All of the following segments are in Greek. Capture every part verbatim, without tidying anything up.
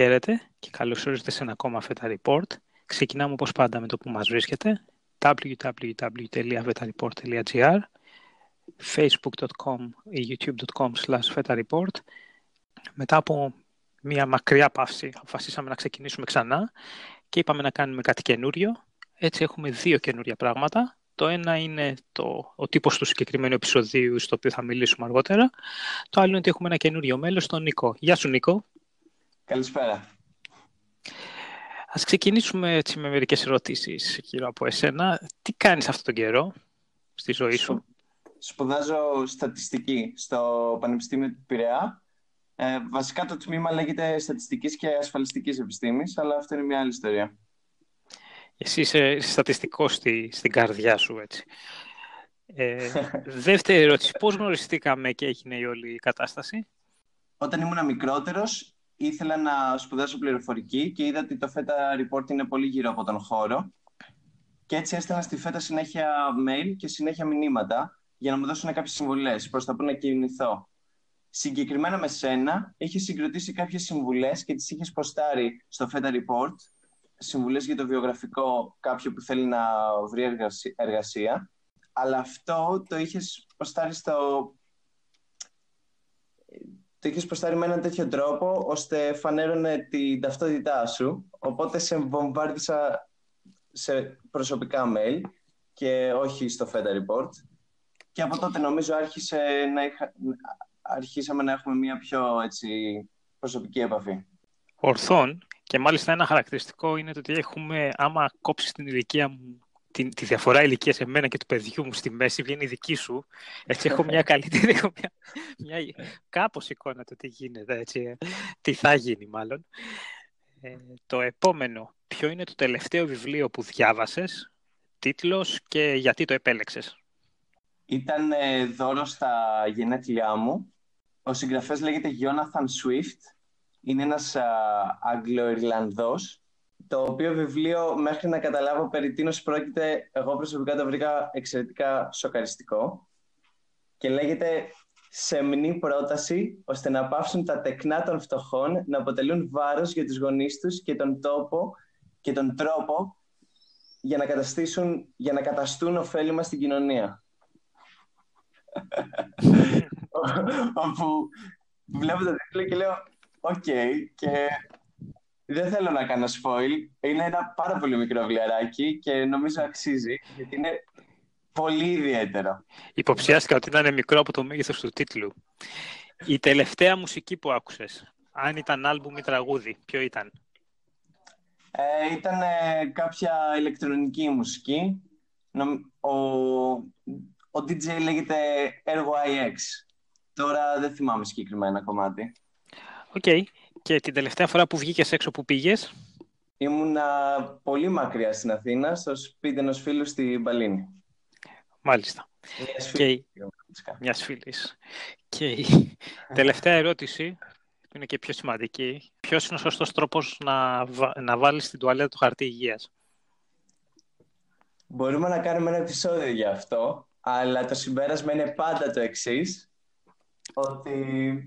Χαίρετε και καλώς ορίσατε σε ένα ακόμα Feta Report. Ξεκινάμε όπως πάντα με το που μας βρίσκεται, double-u double-u double-u τελεία feta report τελεία gr, facebook dot com ή youtube dot com slash feta report. Μετά από μια μακριά παύση αποφασίσαμε να ξεκινήσουμε ξανά και είπαμε να κάνουμε κάτι καινούριο. Έτσι έχουμε δύο καινούρια πράγματα. Το ένα είναι το, ο τύπος του συγκεκριμένου επεισοδίου, στο οποίο θα μιλήσουμε αργότερα. Το άλλο είναι ότι έχουμε ένα καινούριο μέλος, τον Νίκο. Γεια σου, Νίκο. Καλησπέρα. Ας ξεκινήσουμε έτσι με μερικές ερωτήσεις γύρω από εσένα. Τι κάνεις αυτόν τον καιρό στη ζωή σου? Σπουδάζω στατιστική στο Πανεπιστήμιο του Πειραιά. Ε, βασικά το τμήμα λέγεται Στατιστικής και Ασφαλιστικής Επιστήμης, αλλά αυτό είναι μια άλλη ιστορία. Εσύ είσαι στατιστικός στη, στην καρδιά σου, έτσι. Ε, δεύτερη ερώτηση. Πώς γνωριστήκαμε και έγινε η όλη η κατάσταση? Όταν ήμουν μικρότερος, ήθελα να σπουδάσω πληροφορική και είδα ότι το Feta Report είναι πολύ γύρω από τον χώρο. Και έτσι έστελνα στη Feta συνέχεια mail και συνέχεια μηνύματα για να μου δώσουν κάποιες συμβουλές προς τα που να κινηθώ. Συγκεκριμένα με σένα, είχε συγκροτήσει κάποιες συμβουλές και τις είχες ποστάρει στο Feta Report. Συμβουλές για το βιογραφικό κάποιου που θέλει να βρει εργασία. Αλλά αυτό το είχες ποστάρει στο... Το είχες ποστάρει με έναν τέτοιο τρόπο ώστε φανέρωνε την ταυτότητά σου. Οπότε σε βομβάρδισα σε προσωπικά mail και όχι στο Feta Report. Και από τότε νομίζω άρχισε να είχα... αρχίσαμε να έχουμε μια πιο έτσι, προσωπική επαφή. Ορθόν. Και μάλιστα ένα χαρακτηριστικό είναι το ότι έχουμε, άμα κόψεις την ηλικία μου, τη, τη διαφορά ηλικίας εμένα και του παιδιού μου στη μέση, βγαίνει η δική σου. Έτσι έχω μια καλύτερη, έχω μια, μια κάπως εικόνα το τι γίνεται, έτσι, τι θα γίνει μάλλον. Ε, το επόμενο, ποιο είναι το τελευταίο βιβλίο που διάβασες, τίτλος και γιατί το επέλεξες? Ήταν ε, δώρο στα γενέθλιά μου. Ο συγγραφέας λέγεται Jonathan Swift. Είναι ένας α, Αγγλο-Ιρλανδός, το οποίο βιβλίο μέχρι να καταλάβω περί τίνος πρόκειται, εγώ προσωπικά το βρήκα εξαιρετικά σοκαριστικό και λέγεται «Σεμνή πρόταση ώστε να πάψουν τα τεκνά των φτωχών να αποτελούν βάρος για τους γονείς τους και τον τόπο και τον τρόπο για να, καταστήσουν, για να καταστούν ωφέλιμα στην κοινωνία». Όπου βλέπω το τίτλο και λέω «Οκ», okay, και δεν θέλω να κάνω spoil. Είναι ένα πάρα πολύ μικρό βιβλιαράκι και νομίζω αξίζει, γιατί είναι πολύ ιδιαίτερο. Υποψιάστηκα ότι ήταν μικρό από το μέγεθος του τίτλου. Η τελευταία μουσική που άκουσες, αν ήταν άλμπουμ ή τραγούδι, ποιο ήταν? Ε, ήταν ε, κάποια ηλεκτρονική μουσική. Ο, ο ντι τζέι λέγεται Air γουάι εξ. Τώρα δεν θυμάμαι συγκεκριμένα κομμάτι. Οκ. Okay. Και την τελευταία φορά που βγήκες έξω, που πήγες? Ήμουνα πολύ μακριά στην Αθήνα, στο σπίτι ενός φίλου στη Μπαλίνη. Μάλιστα. Μιας φίλης. Και... Μιας φίλης. Και η τελευταία ερώτηση, που είναι και πιο σημαντική, ποιος είναι ο σωστός τρόπος να, βα... να βάλεις στην τουαλέτα το χαρτί υγείας? Μπορούμε να κάνουμε ένα επεισόδιο για αυτό, αλλά το συμπέρασμα είναι πάντα το εξής, ότι...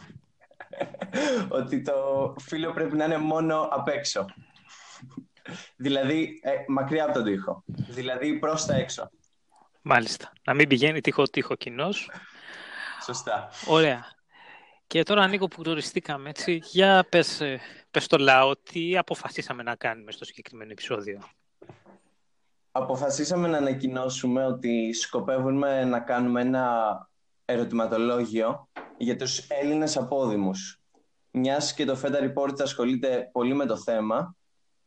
ότι το φύλλο πρέπει να είναι μόνο απ' έξω. Δηλαδή, ε, μακριά από τον τοίχο. Δηλαδή, προς τα έξω. Μάλιστα. Να μην πηγαίνει τοίχο-τοίχο κοινός. Σωστά. Ωραία. Και τώρα, Νίκο, που γνωριστήκαμε, έτσι, για πες, πες στο λαό τι αποφασίσαμε να κάνουμε στο συγκεκριμένο επεισόδιο. Αποφασίσαμε να ανακοινώσουμε ότι σκοπεύουμε να κάνουμε ένα ερωτηματολόγιο για τους Έλληνες απόδημους. Μιας και το Feta Report ασχολείται πολύ με το θέμα,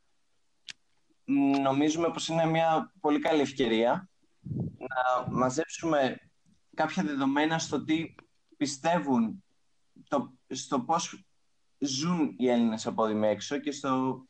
νομίζουμε πως είναι μια πολύ καλή ευκαιρία να μαζέψουμε κάποια δεδομένα στο τι πιστεύουν, το, στο πώς ζουν οι Έλληνες απόδημοι έξω και στο,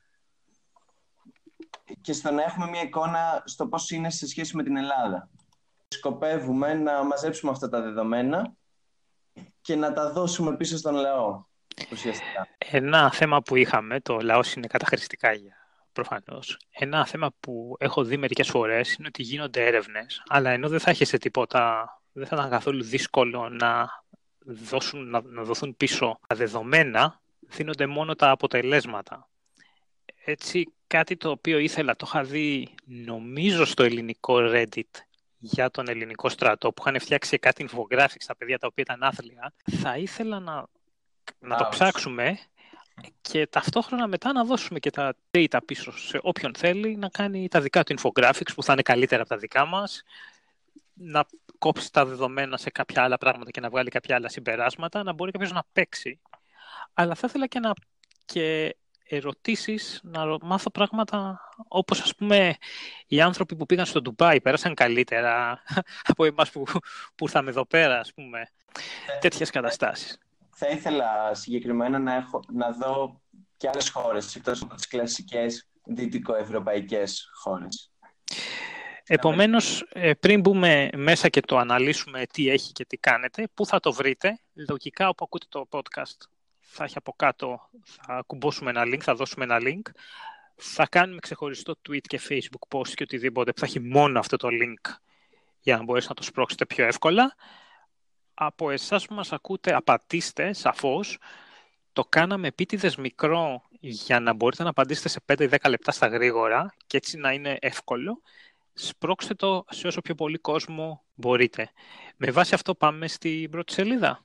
και στο να έχουμε μια εικόνα στο πώς είναι σε σχέση με την Ελλάδα. Σκοπεύουμε να μαζέψουμε αυτά τα δεδομένα και να τα δώσουμε πίσω στον λαό, ουσιαστικά. Ένα θέμα που είχαμε, το λαός είναι καταχρηστικά, προφανώς. Ένα θέμα που έχω δει μερικές φορές είναι ότι γίνονται έρευνες, αλλά ενώ δεν θα έχεις τίποτα, δεν θα ήταν καθόλου δύσκολο να, δώσουν, να, να δοθούν πίσω τα δεδομένα, δίνονται μόνο τα αποτελέσματα. Έτσι, κάτι το οποίο ήθελα, το είχα δει νομίζω στο ελληνικό Reddit για τον ελληνικό στρατό, που είχαν φτιάξει κάτι infographics στα παιδιά τα οποία ήταν άθλια. Θα ήθελα να, να το ψάξουμε και ταυτόχρονα μετά να δώσουμε και τα data πίσω σε όποιον θέλει να κάνει τα δικά του infographics που θα είναι καλύτερα από τα δικά μας, να κόψει τα δεδομένα σε κάποια άλλα πράγματα και να βγάλει κάποια άλλα συμπεράσματα, να μπορεί κάποιος να παίξει. Αλλά θα ήθελα και, να, και ερωτήσεις, να μάθω πράγματα όπως, ας πούμε, οι άνθρωποι που πήγαν στο Ντουμπάι πέρασαν καλύτερα από εμάς που, που ήρθαμε εδώ πέρα, ας πούμε, ε, τέτοιες καταστάσεις. Θα ήθελα συγκεκριμένα να, έχω, να δω και άλλες χώρες, εκτός από τις κλασικές δυτικοευρωπαϊκές χώρες. Επομένως, πριν μπούμε μέσα και το αναλύσουμε τι έχει και τι κάνετε, πού θα το βρείτε, λογικά όπου ακούτε το podcast θα έχει από κάτω, θα κουμπώσουμε ένα link, θα δώσουμε ένα link, θα κάνουμε ξεχωριστό tweet και facebook post και οτιδήποτε που θα έχει μόνο αυτό το link για να μπορέσετε να το σπρώξετε πιο εύκολα. Από εσάς που μας ακούτε, απαντήστε σαφώς. Το κάναμε επίτηδες μικρό για να μπορείτε να απαντήσετε σε πέντε με δέκα λεπτά στα γρήγορα και έτσι να είναι εύκολο. Σπρώξτε το σε όσο πιο πολύ κόσμο μπορείτε. Με βάση αυτό πάμε στην πρώτη σελίδα.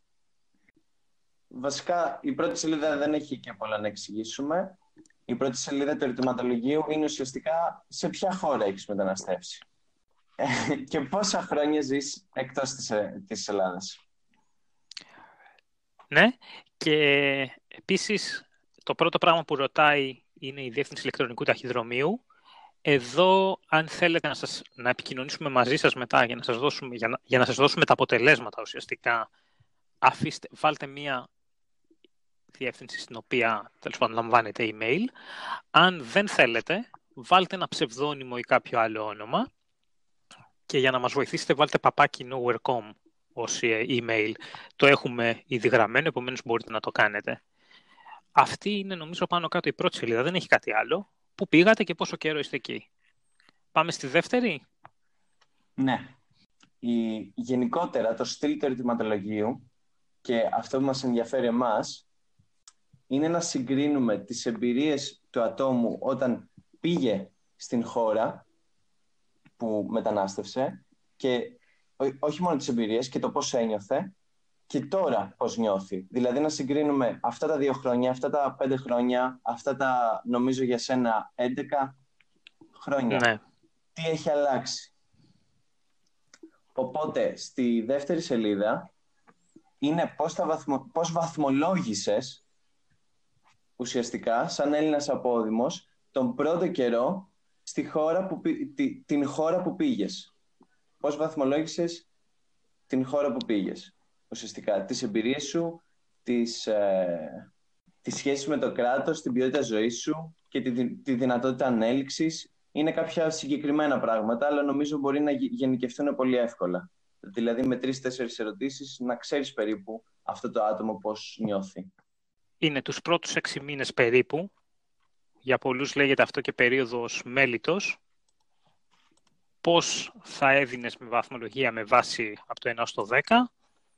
Βασικά, η πρώτη σελίδα δεν έχει και πολλά να εξηγήσουμε. Η πρώτη σελίδα του ερωτηματολογίου είναι ουσιαστικά σε ποια χώρα έχεις μεταναστεύσει και πόσα χρόνια ζεις εκτός της, της Ελλάδας. Ναι, και επίσης το πρώτο πράγμα που ρωτάει είναι η διεύθυνση ηλεκτρονικού ταχυδρομείου. Εδώ, αν θέλετε να, σας, να επικοινωνήσουμε μαζί σας μετά για να σας δώσουμε, για να, για να σας δώσουμε τα αποτελέσματα ουσιαστικά, αφήστε, βάλτε μία διεύθυνση στην οποία τέλος πάντων λαμβάνετε email. Αν δεν θέλετε, βάλτε ένα ψευδόνυμο ή κάποιο άλλο όνομα και για να μας βοηθήσετε βάλτε παπάκι nowhere τελεία com ως email. Το έχουμε ήδη γραμμένο, επομένως μπορείτε να το κάνετε. Αυτή είναι νομίζω πάνω κάτω η πρώτη σελίδα, δεν έχει κάτι άλλο. Πού πήγατε και πόσο καιρό είστε εκεί. Πάμε στη δεύτερη. Ναι. Η, γενικότερα το στυλ του ερωτηματολογίου και αυτό που μας ενδιαφέρει εμάς είναι να συγκρίνουμε τις εμπειρίες του ατόμου όταν πήγε στην χώρα που μετανάστευσε και όχι μόνο τις εμπειρίες και το πώς ένιωθε και τώρα πώς νιώθει. Δηλαδή να συγκρίνουμε αυτά τα δύο χρόνια, αυτά τα πέντε χρόνια, αυτά τα νομίζω για σένα έντεκα χρόνια. Ναι. Τι έχει αλλάξει. Οπότε στη δεύτερη σελίδα είναι πώς, τα βαθμο... πώς βαθμολόγησες ουσιαστικά σαν Έλληνας απόδημος τον πρώτο καιρό στη χώρα που... τη... την χώρα που πήγες. Πώς βαθμολόγησες την χώρα που πήγες. Ουσιαστικά τις εμπειρίες σου, τις, ε, τις σχέσεις με το κράτος, την ποιότητα ζωής σου και τη, τη δυνατότητα ανέλυξης. Είναι κάποια συγκεκριμένα πράγματα, αλλά νομίζω μπορεί να γενικευτούν πολύ εύκολα. Δηλαδή με τρεις-τέσσερις ερωτήσεις να ξέρεις περίπου αυτό το άτομο πώς νιώθει. Είναι τους πρώτους έξι μήνες περίπου. Για πολλούς λέγεται αυτό και περίοδος μέλιτος. Πώς θα έδινες με βαθμολογία με βάση από το ένα στο δέκα.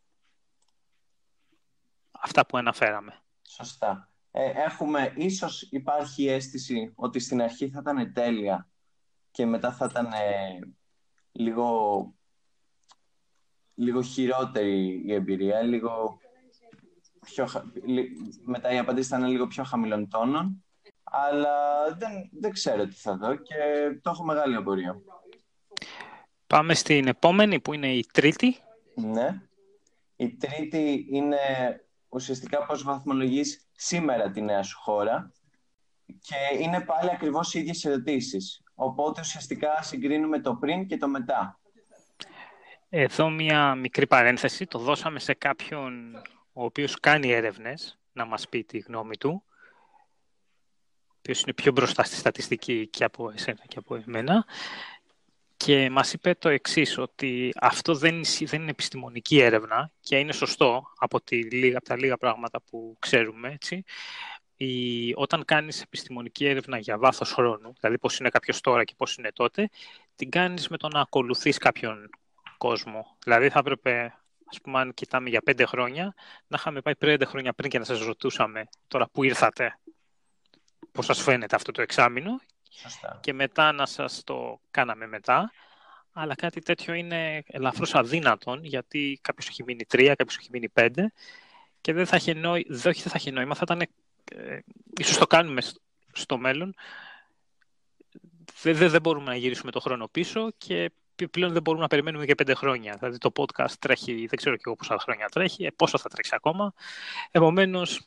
Αυτά που αναφέραμε. Σωστά. Ε, έχουμε, ίσως υπάρχει αίσθηση ότι στην αρχή θα ήταν τέλεια και μετά θα ήταν ε, λίγο, λίγο χειρότερη η εμπειρία, λίγο πιο, μετά οι απαντήσεις θα είναι λίγο πιο χαμηλών τόνων, αλλά δεν, δεν ξέρω τι θα δω και το έχω μεγάλη απορία. Πάμε στην επόμενη που είναι η τρίτη. Ναι. Η τρίτη είναι ουσιαστικά πώς βαθμολογείς σήμερα τη νέα σου χώρα και είναι πάλι ακριβώς οι ίδιες ερωτήσεις. Οπότε ουσιαστικά συγκρίνουμε το πριν και το μετά. Εδώ μια μικρή παρένθεση. Το δώσαμε σε κάποιον ο οποίος κάνει έρευνες να μας πει τη γνώμη του, ο οποίος είναι πιο μπροστά στη στατιστική και από εσένα και από εμένα. Και μας είπε το εξής, ότι αυτό δεν, δεν είναι επιστημονική έρευνα και είναι σωστό από, τη, από τα λίγα πράγματα που ξέρουμε. Έτσι. Η, όταν κάνεις επιστημονική έρευνα για βάθος χρόνου, δηλαδή πώς είναι κάποιος τώρα και πώς είναι τότε, την κάνεις με το να ακολουθείς κάποιον κόσμο. Δηλαδή θα έπρεπε ας πούμε, αν κοιτάμε για πέντε χρόνια, να είχαμε πάει πέντε χρόνια πριν και να σας ρωτούσαμε τώρα που ήρθατε, πώς σας φαίνεται αυτό το εξάμηνο. Σωστά. Και μετά να σας το κάναμε μετά. Αλλά κάτι τέτοιο είναι ελαφρώς αδύνατον, γιατί κάποιος έχει μείνει τρία, κάποιος έχει μείνει πέντε και δεν θα είχε νόημα, δεν θα είχε νόημα, θα ήταν, ε, ίσως το κάνουμε στο μέλλον, δεν, δεν μπορούμε να γυρίσουμε το χρόνο πίσω και πλέον δεν μπορούμε να περιμένουμε και πέντε χρόνια. Δηλαδή το podcast τρέχει, δεν ξέρω και εγώ πόσα χρόνια τρέχει, ε, πόσο θα τρέξει ακόμα. Επομένως,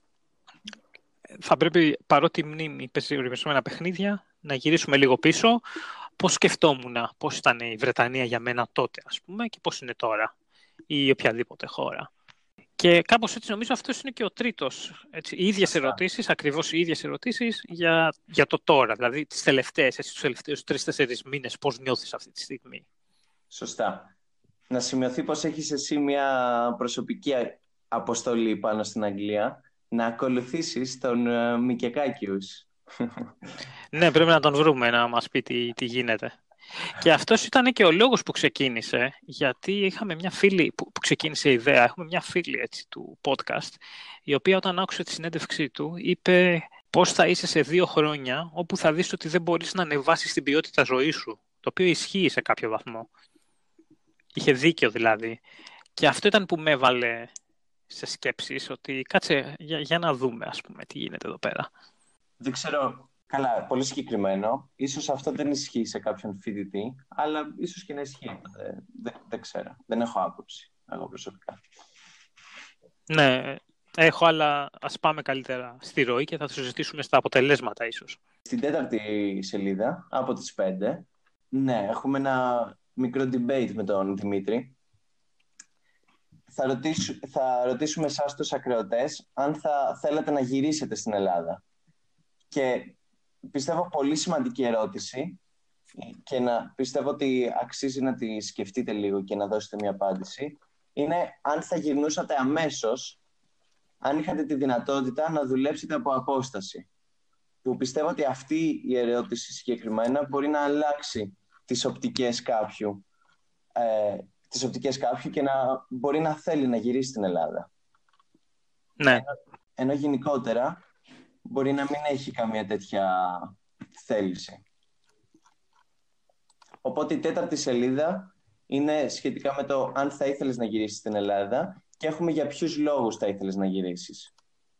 θα πρέπει, παρότι η μνήμη παίζει ορισμένα παιχνίδια, να γυρίσουμε λίγο πίσω. Πώς σκεφτόμουν, πώς ήταν η Βρετανία για μένα τότε, ας πούμε, και πώς είναι τώρα ή οποιαδήποτε χώρα. Και κάπως έτσι νομίζω αυτός είναι και ο τρίτος. Έτσι, οι ίδιες ερωτήσεις, ακριβώς οι ίδιες ερωτήσεις για, για το τώρα. Δηλαδή τις τελευταίες, έτσι, τους τελευταίους τρεις-τέσσερις μήνες, πώς νιώθεις αυτή τη στιγμή. Σωστά. Να σημειωθεί πως έχεις εσύ μια προσωπική αποστολή πάνω στην Αγγλία, να ακολουθήσεις τον uh, Μικεκάκιους. Ναι, πρέπει να τον βρούμε να μας πει τι, τι γίνεται. Και αυτός ήταν και ο λόγος που ξεκίνησε, γιατί είχαμε μια φίλη που, που ξεκίνησε η ιδέα, έχουμε μια φίλη έτσι, του podcast, η οποία όταν άκουσε τη συνέντευξή του είπε πώς θα είσαι σε δύο χρόνια όπου θα δεις ότι δεν μπορείς να ανεβάσεις την ποιότητα ζωής σου, το οποίο ισχύει σε κάποιο βαθμό. Είχε δίκιο δηλαδή. Και αυτό ήταν που με έβαλε σε σκέψεις ότι κάτσε για, για να δούμε ας πούμε τι γίνεται εδώ πέρα. Δεν ξέρω, καλά, πολύ συγκεκριμένο. Ίσως αυτό δεν ισχύει σε κάποιον φοιτητή, αλλά ίσως και να ισχύει. Δεν, δεν, δεν ξέρω, δεν έχω άποψη εγώ προσωπικά. Ναι, έχω, αλλά ας πάμε καλύτερα στη ροή και θα το συζητήσουμε στα αποτελέσματα ίσως. Στην τέταρτη σελίδα, από τις πέντε, ναι, έχουμε ένα μικρό debate με τον Δημήτρη. Θα, ρωτήσου, θα ρωτήσουμε εσάς τους ακροατές αν θα θέλατε να γυρίσετε στην Ελλάδα. Και πιστεύω πολύ σημαντική ερώτηση και να πιστεύω ότι αξίζει να τη σκεφτείτε λίγο και να δώσετε μια απάντηση. Είναι αν θα γυρνούσατε αμέσως, αν είχατε τη δυνατότητα να δουλέψετε από απόσταση. Που πιστεύω ότι αυτή η ερώτηση συγκεκριμένα μπορεί να αλλάξει τις οπτικές κάποιου, ε, τις οπτικές κάποιου και να μπορεί να θέλει να γυρίσει στην Ελλάδα. Ναι. Ενώ, ενώ γενικότερα μπορεί να μην έχει καμία τέτοια θέληση. Οπότε η τέταρτη σελίδα είναι σχετικά με το αν θα ήθελες να γυρίσεις στην Ελλάδα και έχουμε για ποιους λόγους θα ήθελες να γυρίσεις.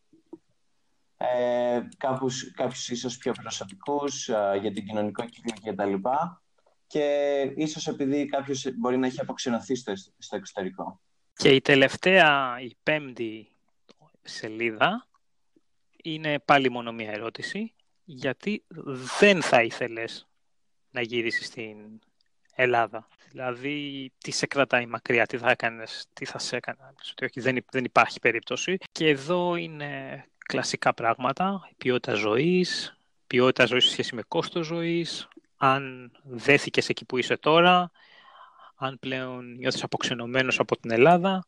Ε, κάποιους, κάποιους ίσως πιο προσωπικούς, ε, για την κοινωνικό κύκλο και τα λοιπά, και ίσως επειδή κάποιος μπορεί να έχει αποξενωθεί στο, στο εξωτερικό. Και η τελευταία, η πέμπτη σελίδα, είναι πάλι μόνο μία ερώτηση, γιατί δεν θα ήθελες να γυρίσεις στην Ελλάδα. Δηλαδή, τι σε κρατάει μακριά, τι θα έκανες, τι θα σε έκανε, ότι όχι, δεν, δεν υπάρχει περίπτωση. Και εδώ είναι κλασικά πράγματα, η ποιότητα ζωής, ποιότητα ζωής σε σχέση με κόστος ζωής, αν δέθηκες εκεί που είσαι τώρα, αν πλέον νιώθεις αποξενωμένος από την Ελλάδα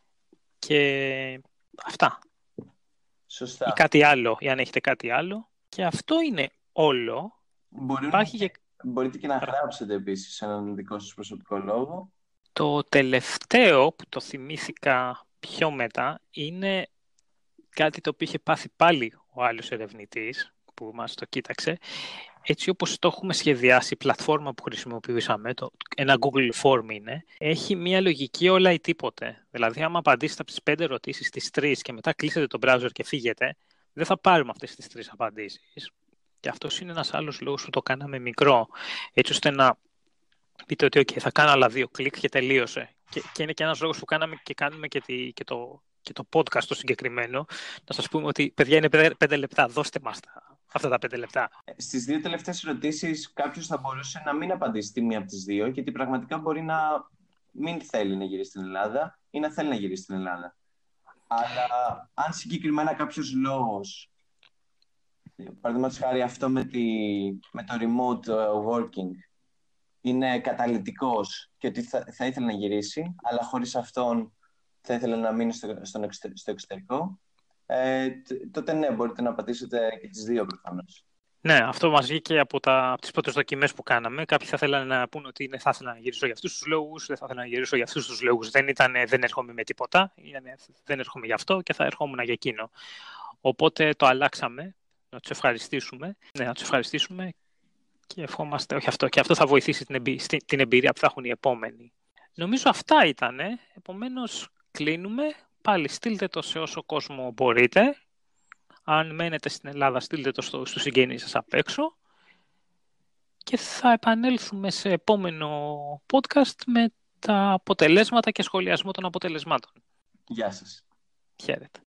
και αυτά. Σωστά. Ή κάτι άλλο, ή αν έχετε κάτι άλλο. Και αυτό είναι όλο. Υπάρχει και... Μπορείτε και να γράψετε επίσης έναν δικό σας προσωπικό λόγο. Το τελευταίο που το θυμήθηκα πιο μετά είναι κάτι το οποίο είχε πάθει πάλι ο άλλος ερευνητής που μας το κοίταξε. Έτσι όπως το έχουμε σχεδιάσει, η πλατφόρμα που χρησιμοποιήσαμε, το, ένα Google Form είναι, έχει μια λογική όλα ή τίποτε. Δηλαδή, άμα απαντήσετε από τις πέντε ερωτήσεις στις τρεις και μετά κλείσετε το browser και φύγετε, δεν θα πάρουμε αυτές τις τρεις απαντήσεις. Και αυτός είναι ένας άλλος λόγος που το κάναμε μικρό, έτσι ώστε να πείτε ότι okay, θα κάνω άλλα δύο κλικ και τελείωσε. Και, και είναι και ένας λόγος που κάναμε και κάνουμε και, τη, και, το, και το podcast το συγκεκριμένο, να σας πούμε ότι παιδιά είναι πέντε λεπτά, δώστε μας τα, αυτά τα πέντε λεπτά. Στις δύο τελευταίες ερωτήσεις κάποιος θα μπορούσε να μην απαντήσει τη μία από τις δύο, γιατί πραγματικά μπορεί να μην θέλει να γυρίσει στην Ελλάδα ή να θέλει να γυρίσει στην Ελλάδα. Αλλά αν συγκεκριμένα κάποιος λόγος, παραδείγματος χάρη αυτό με, τη, με το remote working, είναι καταλυτικός και ότι θα, θα ήθελε να γυρίσει, αλλά χωρίς αυτόν θα ήθελε να μείνει στο, στο, στο εξωτερικό, ε, τότε ναι, μπορείτε να πατήσετε και τις δύο προφανώς. Ναι, αυτό μας βγήκε από, τα, από τις πρώτες δοκιμές που κάναμε. Κάποιοι θα θέλανε να πούνε ότι ναι, θα ήθελα να γυρίσω για αυτούς τους λόγους, δεν θα ήθελα να γυρίσω για αυτούς τους λόγους. Δεν ήταν, δεν έρχομαι με τίποτα, ήτανε, δεν έρχομαι για αυτό και θα ερχόμουν για εκείνο. Οπότε το αλλάξαμε, να τους ευχαριστήσουμε, ναι, να τους ευχαριστήσουμε και ευχόμαστε, όχι αυτό, και αυτό θα βοηθήσει την, εμπει, την εμπειρία που θα έχουν οι επόμενοι. Νομίζω αυτά ήτανε, επομένως κλείνουμε. Πάλι στείλτε το σε όσο κόσμο μπορείτε. Αν μένετε στην Ελλάδα, στείλτε το στο, στους συγγενείς σας απ' έξω. Και θα επανέλθουμε σε επόμενο podcast με τα αποτελέσματα και σχολιασμό των αποτελεσμάτων. Γεια σας. Χαίρετε.